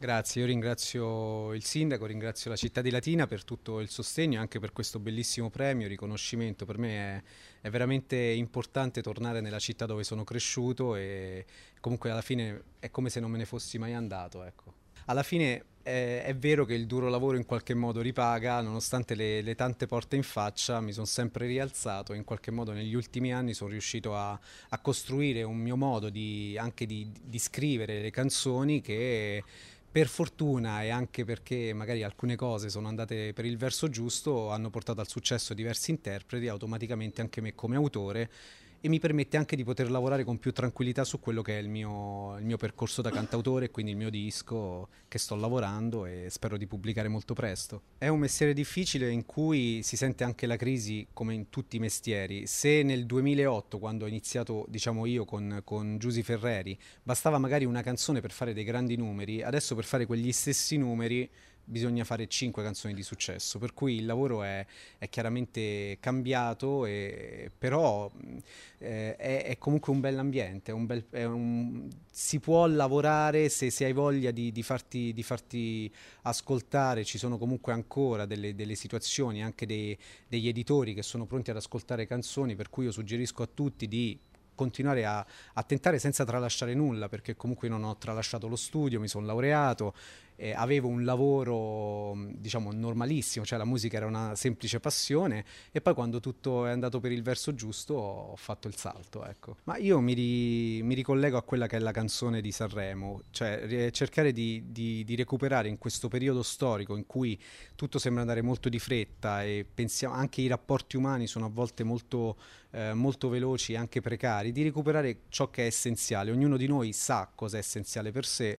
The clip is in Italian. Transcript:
Grazie, io ringrazio il sindaco, ringrazio la città di Latina per tutto il sostegno e anche per questo bellissimo premio, riconoscimento. Per me è veramente importante tornare nella città dove sono cresciuto e comunque alla fine è come se non me ne fossi mai andato, ecco. Alla fine è vero che il duro lavoro in qualche modo ripaga, nonostante le tante porte in faccia, mi sono sempre rialzato e in qualche modo negli ultimi anni sono riuscito a costruire un mio modo anche di scrivere le canzoni che per fortuna e anche perché magari alcune cose sono andate per il verso giusto, hanno portato al successo diversi interpreti, automaticamente anche me come autore e mi permette anche di poter lavorare con più tranquillità su quello che è il mio percorso da cantautore e quindi il mio disco che sto lavorando e spero di pubblicare molto presto. È un mestiere difficile in cui si sente anche la crisi come in tutti i mestieri. Se nel 2008, quando ho iniziato diciamo io con Giusy Ferreri, bastava magari una canzone per fare dei grandi numeri, adesso per fare quegli stessi numeri bisogna fare 5 canzoni di successo, per cui il lavoro è chiaramente cambiato, però è comunque un bell'ambiente, si può lavorare se hai voglia di farti ascoltare, ci sono comunque ancora delle situazioni, anche degli editori che sono pronti ad ascoltare canzoni, per cui io suggerisco a tutti di continuare a tentare senza tralasciare nulla, perché comunque io non ho tralasciato lo studio, mi sono laureato, avevo un lavoro diciamo normalissimo, cioè la musica era una semplice passione e poi quando tutto è andato per il verso giusto ho fatto il salto, ecco. Ma io mi ricollego a quella che è la canzone di Sanremo, cioè cercare di recuperare in questo periodo storico in cui tutto sembra andare molto di fretta e pensiamo anche i rapporti umani sono a volte molto veloci e anche precari, di recuperare ciò che è essenziale. Ognuno di noi sa cosa è essenziale per sé